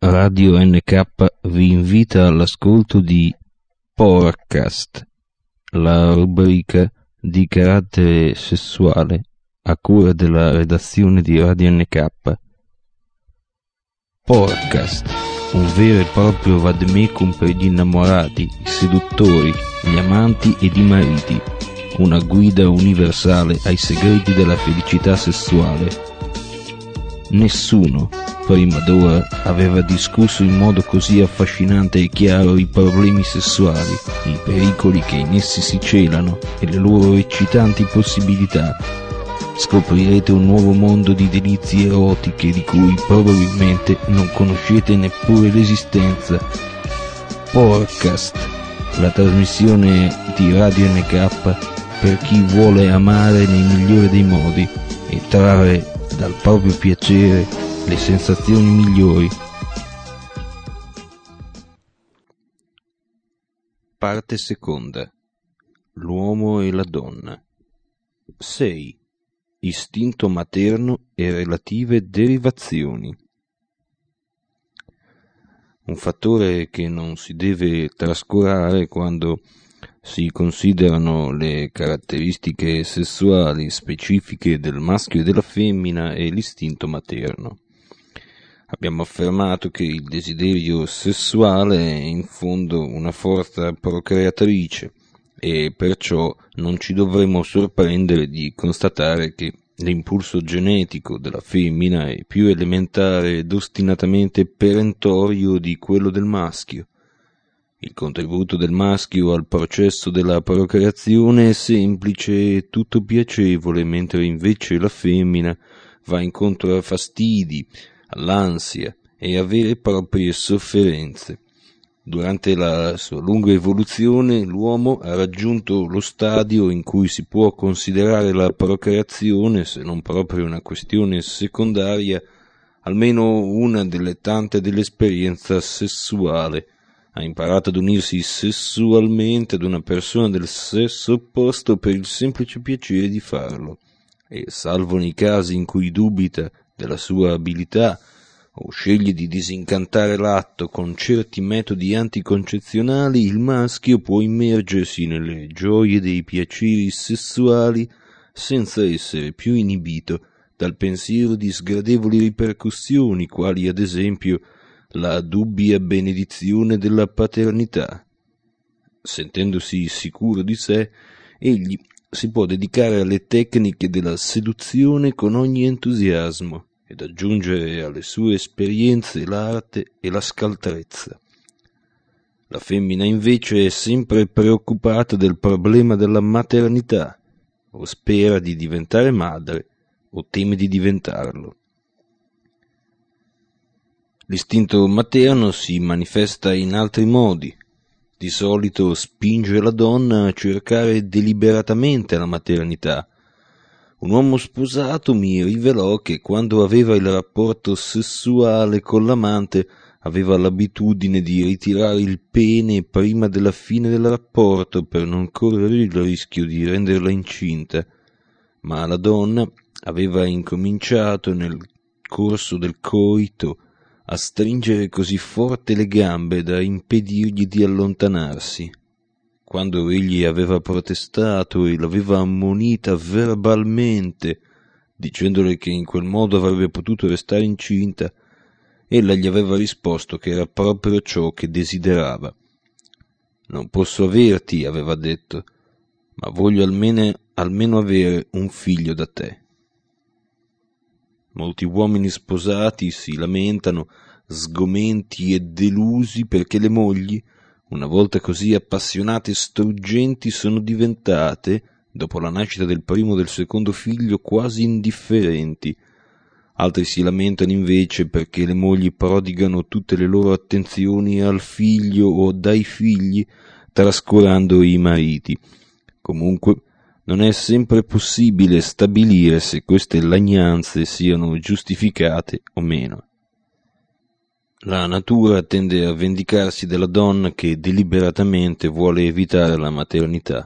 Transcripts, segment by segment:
Radio NK vi invita all'ascolto di Podcast, la rubrica di carattere sessuale a cura della redazione di Radio NK. Podcast, un vero e proprio vademecum per gli innamorati, i seduttori, gli amanti ed i mariti, una guida universale ai segreti della felicità sessuale. Nessuno prima d'ora aveva discusso in modo così affascinante e chiaro i problemi sessuali, i pericoli che in essi si celano e le loro eccitanti possibilità. Scoprirete un nuovo mondo di delizie erotiche di cui probabilmente non conoscete neppure l'esistenza. Podcast, la trasmissione di Radio NK per chi vuole amare nel migliore dei modi e trarre dal proprio piacere le sensazioni migliori. Parte seconda. L'uomo e la donna. 6. Istinto materno e relative derivazioni. Un fattore che non si deve trascurare quando si considerano le caratteristiche sessuali specifiche del maschio e della femmina è l'istinto materno. Abbiamo affermato che il desiderio sessuale è in fondo una forza procreatrice e perciò non ci dovremmo sorprendere di constatare che l'impulso genetico della femmina è più elementare ed ostinatamente perentorio di quello del maschio. Il contributo del maschio al processo della procreazione è semplice e tutto piacevole, mentre invece la femmina va incontro a fastidi, all'ansia e a vere e proprie sofferenze. Durante la sua lunga evoluzione l'uomo ha raggiunto lo stadio in cui si può considerare la procreazione, se non proprio una questione secondaria, almeno una delle tante dell'esperienza sessuale. Ha imparato ad unirsi sessualmente ad una persona del sesso opposto per il semplice piacere di farlo, e salvo nei casi in cui dubita della sua abilità o sceglie di disincantare l'atto con certi metodi anticoncezionali, il maschio può immergersi nelle gioie dei piaceri sessuali senza essere più inibito dal pensiero di sgradevoli ripercussioni, quali ad esempio la dubbia benedizione della paternità. Sentendosi sicuro di sé, egli si può dedicare alle tecniche della seduzione con ogni entusiasmo ed aggiungere alle sue esperienze l'arte e la scaltrezza. La femmina invece è sempre preoccupata del problema della maternità, o spera di diventare madre o teme di diventarlo. L'istinto materno si manifesta in altri modi. Di solito spinge la donna a cercare deliberatamente la maternità. Un uomo sposato mi rivelò che quando aveva il rapporto sessuale con l'amante aveva l'abitudine di ritirare il pene prima della fine del rapporto per non correre il rischio di renderla incinta, ma la donna aveva incominciato nel corso del coito a stringere così forte le gambe da impedirgli di allontanarsi. Quando egli aveva protestato e l'aveva ammonita verbalmente, dicendole che in quel modo avrebbe potuto restare incinta, ella gli aveva risposto che era proprio ciò che desiderava. «Non posso averti», aveva detto, «ma voglio almeno avere un figlio da te». Molti uomini sposati si lamentano, sgomenti e delusi, perché le mogli, una volta così appassionate e struggenti, sono diventate, dopo la nascita del primo o del secondo figlio, quasi indifferenti. Altri si lamentano invece perché le mogli prodigano tutte le loro attenzioni al figlio o dai figli, trascurando i mariti. Comunque, non è sempre possibile stabilire se queste lagnanze siano giustificate o meno. La natura tende a vendicarsi della donna che deliberatamente vuole evitare la maternità.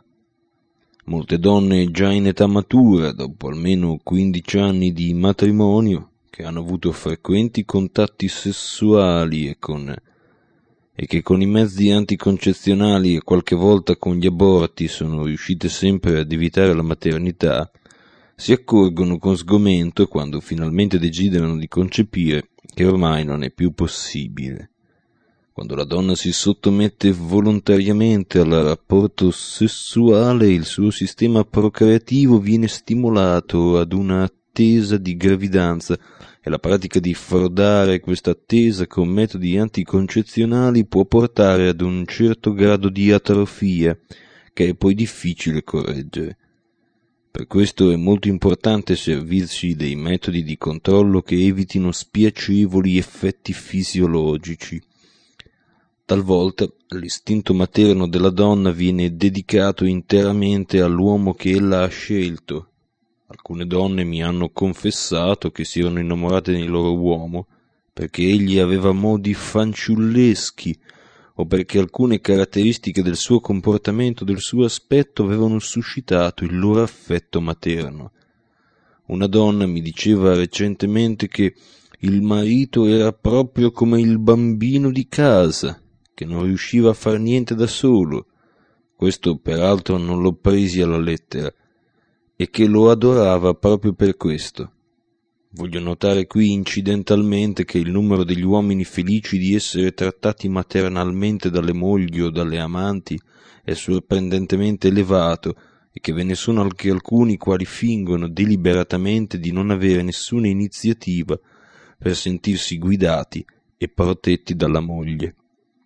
Molte donne già in età matura, dopo almeno 15 anni di matrimonio, che hanno avuto frequenti contatti sessuali e che con i mezzi anticoncezionali e qualche volta con gli aborti sono riuscite sempre ad evitare la maternità, si accorgono con sgomento, quando finalmente desiderano di concepire, che ormai non è più possibile. Quando la donna si sottomette volontariamente al rapporto sessuale, il suo sistema procreativo viene stimolato ad una attesa di gravidanza e la pratica di frodare questa attesa con metodi anticoncezionali può portare ad un certo grado di atrofia che è poi difficile correggere. Per questo è molto importante servirsi dei metodi di controllo che evitino spiacevoli effetti fisiologici. Talvolta l'istinto materno della donna viene dedicato interamente all'uomo che ella ha scelto. Alcune donne mi hanno confessato che si erano innamorate del loro uomo perché egli aveva modi fanciulleschi o perché alcune caratteristiche del suo comportamento, del suo aspetto, avevano suscitato il loro affetto materno. Una donna mi diceva recentemente che il marito era proprio come il bambino di casa, che non riusciva a far niente da solo. Questo peraltro non l'ho presi alla lettera, e che lo adorava proprio per questo. Voglio notare qui incidentalmente che il numero degli uomini felici di essere trattati maternalmente dalle mogli o dalle amanti è sorprendentemente elevato e che ve ne sono anche alcuni quali fingono deliberatamente di non avere nessuna iniziativa per sentirsi guidati e protetti dalla moglie.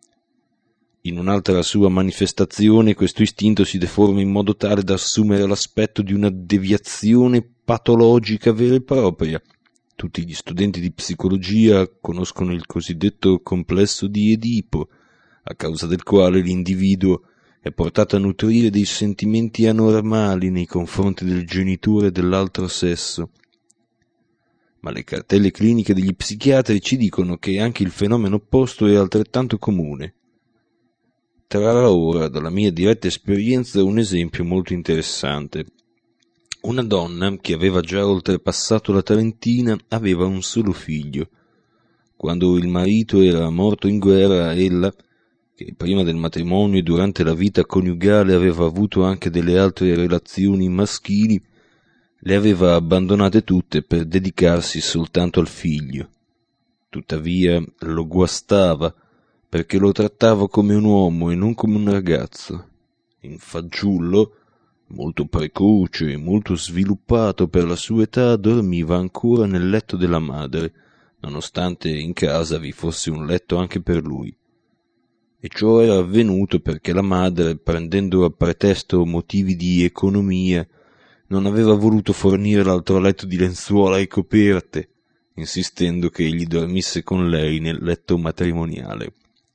In un'altra sua manifestazione questo istinto si deforma in modo tale da assumere l'aspetto di una deviazione patologica vera e propria. Tutti gli studenti di psicologia conoscono il cosiddetto complesso di Edipo, a causa del quale l'individuo è portato a nutrire dei sentimenti anormali nei confronti del genitore dell'altro sesso. Ma le cartelle cliniche degli psichiatri ci dicono che anche il fenomeno opposto è altrettanto comune. Trarrò ora dalla mia diretta esperienza un esempio molto interessante. Una donna che aveva già oltrepassato la trentina aveva un solo figlio. Quando il marito era morto in guerra, ella, che prima del matrimonio e durante la vita coniugale aveva avuto anche delle altre relazioni maschili, le aveva abbandonate tutte per dedicarsi soltanto al figlio. Tuttavia lo guastava, perché lo trattava come un uomo e non come un ragazzo. In fanciullo, molto precoce e molto sviluppato per la sua età, dormiva ancora nel letto della madre, nonostante in casa vi fosse un letto anche per lui. E ciò era avvenuto perché la madre, prendendo a pretesto motivi di economia, non aveva voluto fornire l'altro letto di lenzuola e coperte, insistendo che egli dormisse con lei nel letto matrimoniale.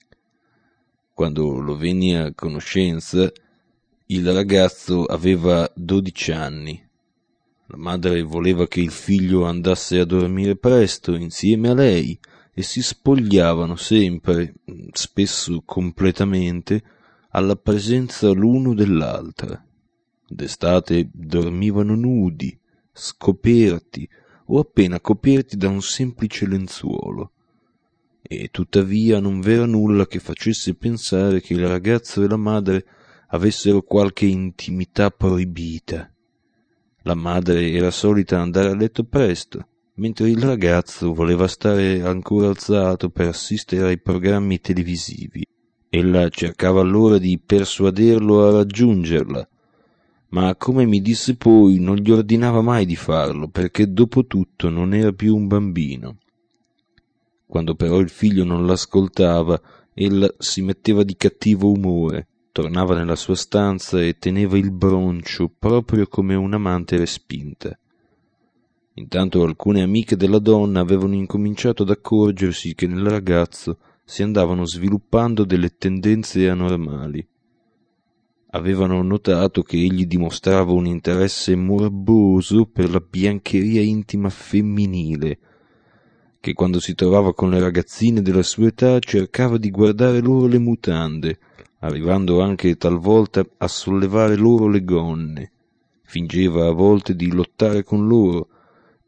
Quando lo venni a conoscenza, il ragazzo aveva 12 anni. La madre voleva che il figlio andasse a dormire presto insieme a lei e si spogliavano sempre, spesso completamente, alla presenza l'uno dell'altra. D'estate dormivano nudi, scoperti o appena coperti da un semplice lenzuolo. E tuttavia non v'era nulla che facesse pensare che il ragazzo e la madre avessero qualche intimità proibita. La madre era solita andare a letto presto, mentre il ragazzo voleva stare ancora alzato per assistere ai programmi televisivi. Ella cercava allora di persuaderlo a raggiungerla, ma come mi disse poi non gli ordinava mai di farlo, perché dopo tutto non era più un bambino. Quando però il figlio non l'ascoltava, ella si metteva di cattivo umore, tornava nella sua stanza e teneva il broncio proprio come un'amante respinta. Intanto alcune amiche della donna avevano incominciato ad accorgersi che nel ragazzo si andavano sviluppando delle tendenze anormali. Avevano notato che egli dimostrava un interesse morboso per la biancheria intima femminile, che quando si trovava con le ragazzine della sua età cercava di guardare loro le mutande, arrivando anche talvolta a sollevare loro le gonne. Fingeva a volte di lottare con loro,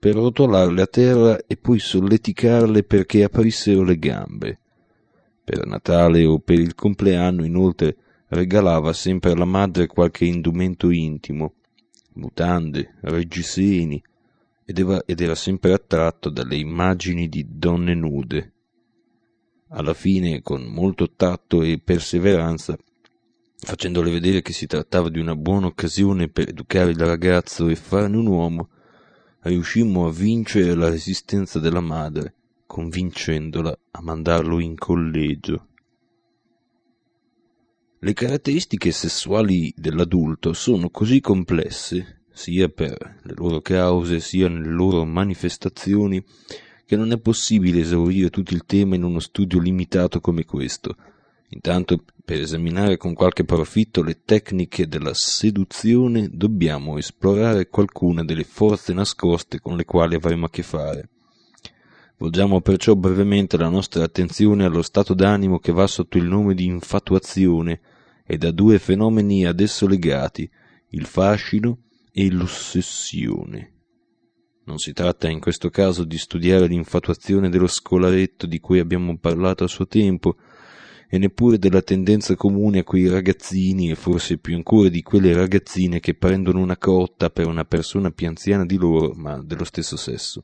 per rotolarle a terra e poi solleticarle perché aprissero le gambe. Per Natale o per il compleanno, inoltre, regalava sempre alla madre qualche indumento intimo, mutande, reggiseni, ed era sempre attratto dalle immagini di donne nude. Alla fine, con molto tatto e perseveranza, facendole vedere che si trattava di una buona occasione per educare il ragazzo e farne un uomo, riuscimmo a vincere la resistenza della madre, convincendola a mandarlo in collegio. Le caratteristiche sessuali dell'adulto sono così complesse, sia per le loro cause sia nelle loro manifestazioni, che non è possibile esaurire tutto il tema in uno studio limitato come questo. Intanto, per esaminare con qualche profitto le tecniche della seduzione, dobbiamo esplorare qualcuna delle forze nascoste con le quali avremo a che fare. Volgiamo perciò brevemente la nostra attenzione allo stato d'animo che va sotto il nome di infatuazione ed a due fenomeni ad esso legati, il fascino e l'ossessione. Non si tratta in questo caso di studiare l'infatuazione dello scolaretto di cui abbiamo parlato a suo tempo, e neppure della tendenza comune a quei ragazzini e forse più ancora di quelle ragazzine che prendono una cotta per una persona più anziana di loro, ma dello stesso sesso.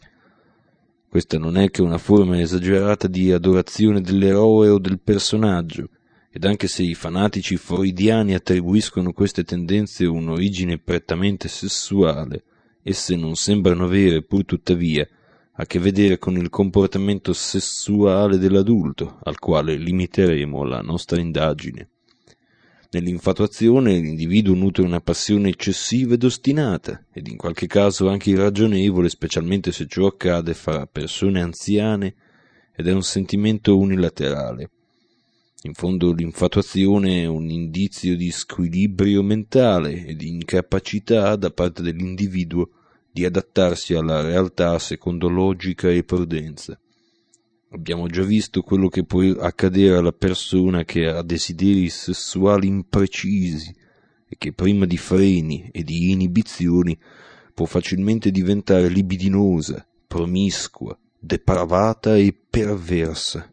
Questa non è che una forma esagerata di adorazione dell'eroe o del personaggio, ed anche se i fanatici freudiani attribuiscono queste tendenze un'origine prettamente sessuale, esse non sembrano avere, pur tuttavia, a che vedere con il comportamento sessuale dell'adulto, al quale limiteremo la nostra indagine. Nell'infatuazione l'individuo nutre una passione eccessiva ed ostinata, ed in qualche caso anche irragionevole, specialmente se ciò accade fra persone anziane, ed è un sentimento unilaterale. In fondo l'infatuazione è un indizio di squilibrio mentale e di incapacità da parte dell'individuo di adattarsi alla realtà secondo logica e prudenza. Abbiamo già visto quello che può accadere alla persona che ha desideri sessuali imprecisi e che prima di freni e di inibizioni può facilmente diventare libidinosa, promiscua, depravata e perversa.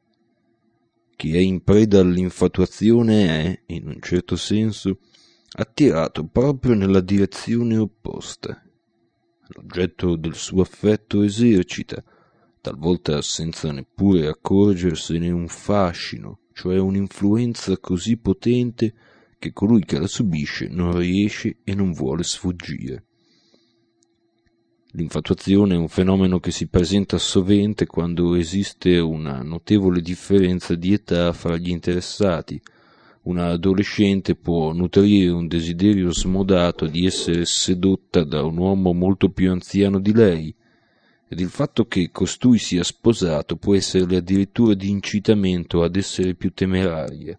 Chi è in preda all'infatuazione è, in un certo senso, attirato proprio nella direzione opposta. L'oggetto del suo affetto esercita, talvolta senza neppure accorgersene, un fascino, cioè un'influenza così potente che colui che la subisce non riesce e non vuole sfuggire. L'infatuazione è un fenomeno che si presenta sovente quando esiste una notevole differenza di età fra gli interessati. Una adolescente può nutrire un desiderio smodato di essere sedotta da un uomo molto più anziano di lei, ed il fatto che costui sia sposato può esserle addirittura di incitamento ad essere più temeraria.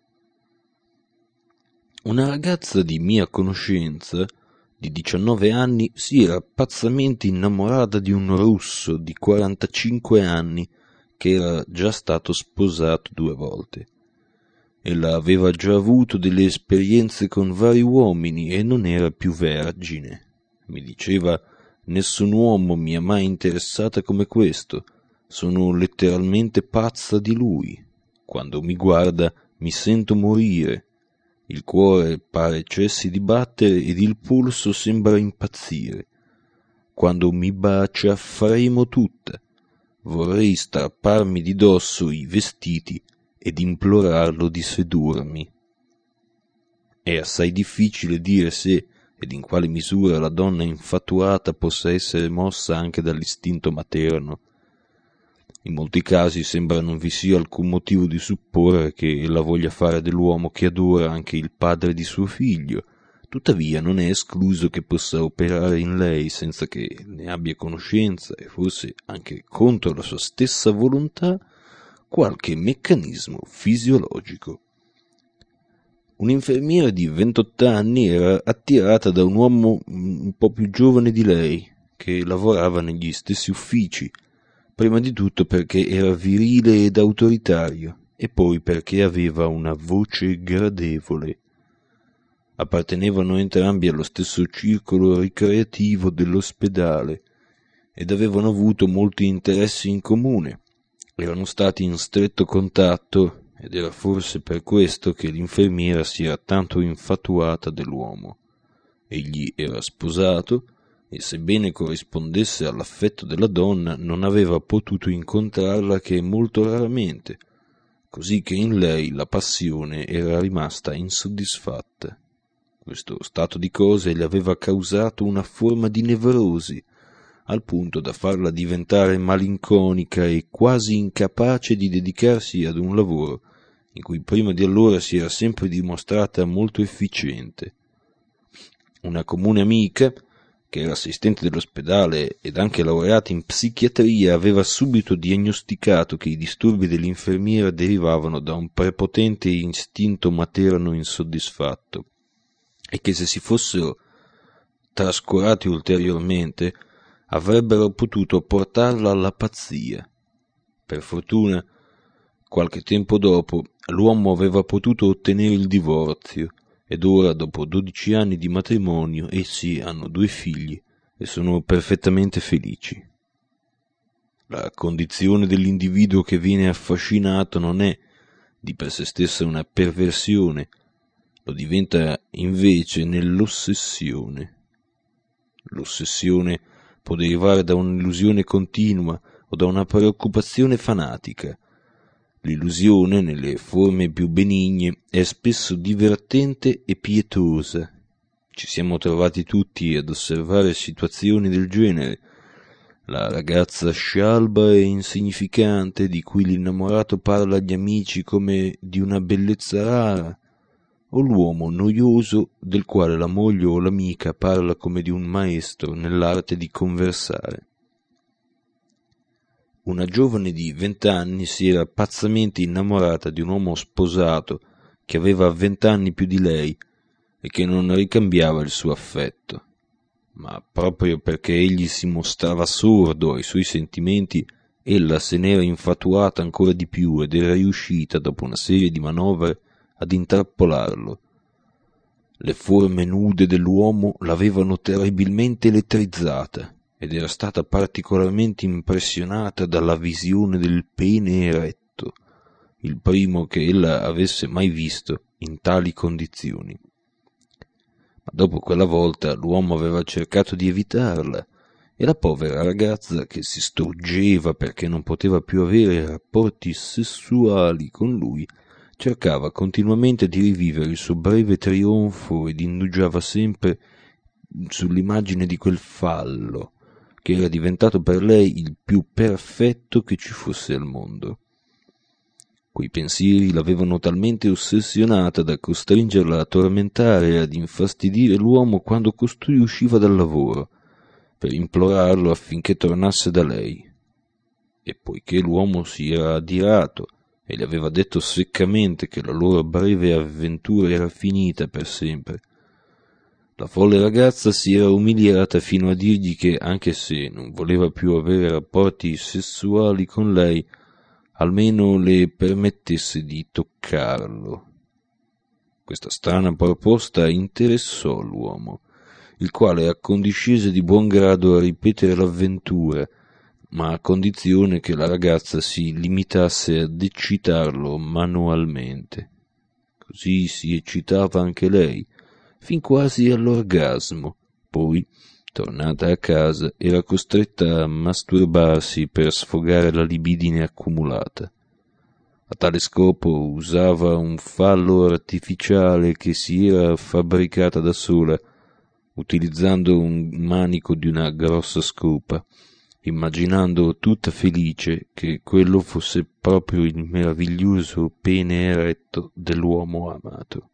Una ragazza di mia conoscenza, di 19 anni, si era pazzamente innamorata di un russo di 45 anni che era già stato sposato 2 volte. Ella aveva già avuto delle esperienze con vari uomini e non era più vergine. Mi diceva: nessun uomo mi ha mai interessata come questo, sono letteralmente pazza di lui. Quando mi guarda mi sento morire, il cuore pare cessi di battere ed il polso sembra impazzire. Quando mi bacia fremo tutta, vorrei strapparmi di dosso i vestiti ed implorarlo di sedurmi. È assai difficile dire se ed in quale misura la donna infatuata possa essere mossa anche dall'istinto materno. In molti casi sembra non vi sia alcun motivo di supporre che ella voglia fare dell'uomo che adora anche il padre di suo figlio, tuttavia non è escluso che possa operare in lei senza che ne abbia conoscenza e forse anche contro la sua stessa volontà qualche meccanismo fisiologico. Un'infermiera di 28 anni era attirata da un uomo un po' più giovane di lei, che lavorava negli stessi uffici, prima di tutto perché era virile ed autoritario, e poi perché aveva una voce gradevole. Appartenevano entrambi allo stesso circolo ricreativo dell'ospedale, ed avevano avuto molti interessi in comune. Erano stati in stretto contatto ed era forse per questo che l'infermiera si era tanto infatuata dell'uomo. Egli era sposato e, sebbene corrispondesse all'affetto della donna, non aveva potuto incontrarla che molto raramente, così che in lei la passione era rimasta insoddisfatta. Questo stato di cose le aveva causato una forma di nevrosi, al punto da farla diventare malinconica e quasi incapace di dedicarsi ad un lavoro in cui prima di allora si era sempre dimostrata molto efficiente. Una comune amica, che era assistente dell'ospedale ed anche laureata in psichiatria, aveva subito diagnosticato che i disturbi dell'infermiera derivavano da un prepotente istinto materno insoddisfatto e che se si fossero trascurati ulteriormente avrebbero potuto portarla alla pazzia. Per fortuna, qualche tempo dopo, l'uomo aveva potuto ottenere il divorzio ed ora, dopo 12 anni di matrimonio, essi hanno 2 figli e sono perfettamente felici. La condizione dell'individuo che viene affascinato non è di per sé stessa una perversione, lo diventa invece nell'ossessione. L'ossessione può derivare da un'illusione continua o da una preoccupazione fanatica. L'illusione, nelle forme più benigne, è spesso divertente e pietosa. Ci siamo trovati tutti ad osservare situazioni del genere. La ragazza scialba e insignificante di cui l'innamorato parla agli amici come di una bellezza rara, o l'uomo noioso del quale la moglie o l'amica parla come di un maestro nell'arte di conversare. Una giovane di 20 anni si era pazzamente innamorata di un uomo sposato che aveva 20 anni più di lei e che non ricambiava il suo affetto. Ma proprio perché egli si mostrava sordo ai suoi sentimenti, ella se n'era infatuata ancora di più ed era riuscita, dopo una serie di manovre, ad intrappolarlo. Le forme nude dell'uomo l'avevano terribilmente elettrizzata ed era stata particolarmente impressionata dalla visione del pene eretto, il primo che ella avesse mai visto in tali condizioni. Ma dopo quella volta l'uomo aveva cercato di evitarla e la povera ragazza, che si struggeva perché non poteva più avere rapporti sessuali con lui, cercava continuamente di rivivere il suo breve trionfo ed indugiava sempre sull'immagine di quel fallo, che era diventato per lei il più perfetto che ci fosse al mondo. Quei pensieri l'avevano talmente ossessionata da costringerla a tormentare e ad infastidire l'uomo quando costui usciva dal lavoro, per implorarlo affinché tornasse da lei. E poiché l'uomo si era adirato e le aveva detto seccamente che la loro breve avventura era finita per sempre, la folle ragazza si era umiliata fino a dirgli che, anche se non voleva più avere rapporti sessuali con lei, almeno le permettesse di toccarlo. Questa strana proposta interessò l'uomo, il quale accondiscese di buon grado a ripetere l'avventura, ma a condizione che la ragazza si limitasse ad eccitarlo manualmente. Così si eccitava anche lei, fin quasi all'orgasmo. Poi, tornata a casa, era costretta a masturbarsi per sfogare la libidine accumulata. A tale scopo usava un fallo artificiale che si era fabbricata da sola, utilizzando un manico di una grossa scopa, immaginando tutta felice che quello fosse proprio il meraviglioso pene eretto dell'uomo amato.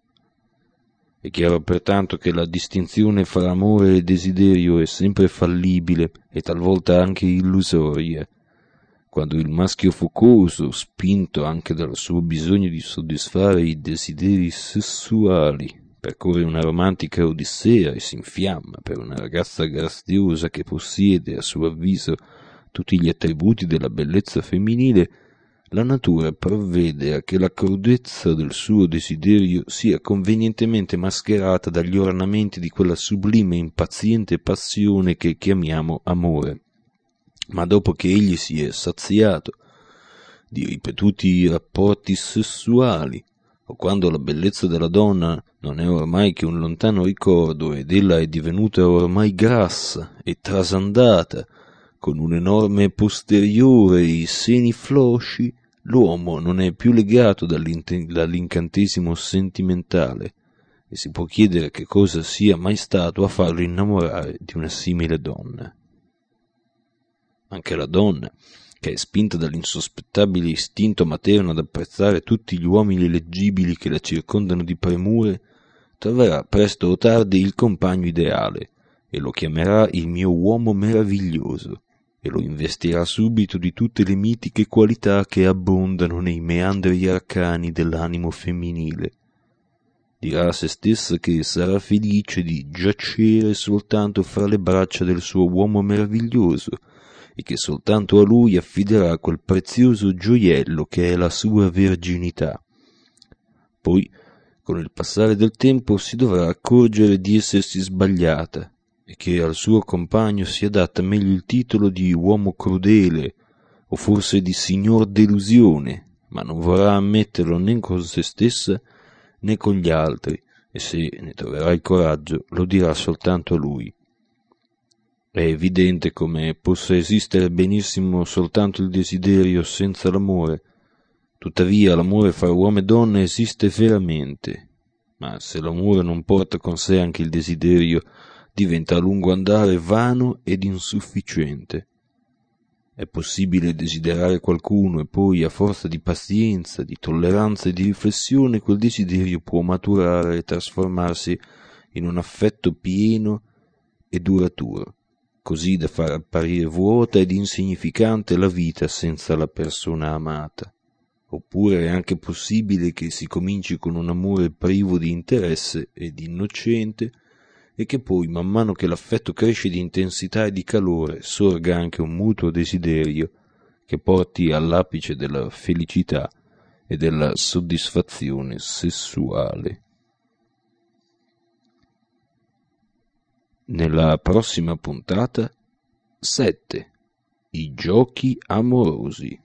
È chiaro pertanto che la distinzione fra amore e desiderio è sempre fallibile e talvolta anche illusoria. Quando il maschio focoso, spinto anche dal suo bisogno di soddisfare i desideri sessuali, percorre una romantica odissea e si infiamma per una ragazza graziosa che possiede, a suo avviso, tutti gli attributi della bellezza femminile, la natura provvede a che la crudezza del suo desiderio sia convenientemente mascherata dagli ornamenti di quella sublime e impaziente passione che chiamiamo amore. Ma dopo che egli si è saziato di ripetuti rapporti sessuali, o quando la bellezza della donna non è ormai che un lontano ricordo ed ella è divenuta ormai grassa e trasandata, con un enorme posteriore e i seni flosci, l'uomo non è più legato dall'incantesimo sentimentale e si può chiedere che cosa sia mai stato a farlo innamorare di una simile donna. Anche la donna, che è spinta dall'insospettabile istinto materno ad apprezzare tutti gli uomini leggibili che la circondano di premure, troverà presto o tardi il compagno ideale e lo chiamerà il mio uomo meraviglioso e lo investirà subito di tutte le mitiche qualità che abbondano nei meandri arcani dell'animo femminile. Dirà a se stessa che sarà felice di giacere soltanto fra le braccia del suo uomo meraviglioso e che soltanto a lui affiderà quel prezioso gioiello che è la sua verginità. Poi, con il passare del tempo, si dovrà accorgere di essersi sbagliata e che al suo compagno si adatta meglio il titolo di uomo crudele o forse di signor delusione, ma non vorrà ammetterlo né con se stessa né con gli altri, e se ne troverà il coraggio lo dirà soltanto a lui. È evidente come possa esistere benissimo soltanto il desiderio senza l'amore. Tuttavia l'amore fra uomo e donna esiste veramente, ma se l'amore non porta con sé anche il desiderio, diventa a lungo andare vano ed insufficiente. È possibile desiderare qualcuno e poi, a forza di pazienza, di tolleranza e di riflessione, quel desiderio può maturare e trasformarsi in un affetto pieno e duraturo, così da far apparire vuota ed insignificante la vita senza la persona amata. Oppure è anche possibile che si cominci con un amore privo di interesse ed innocente e che poi, man mano che l'affetto cresce di intensità e di calore, sorga anche un mutuo desiderio che porti all'apice della felicità e della soddisfazione sessuale. Nella prossima puntata 7. I giochi amorosi.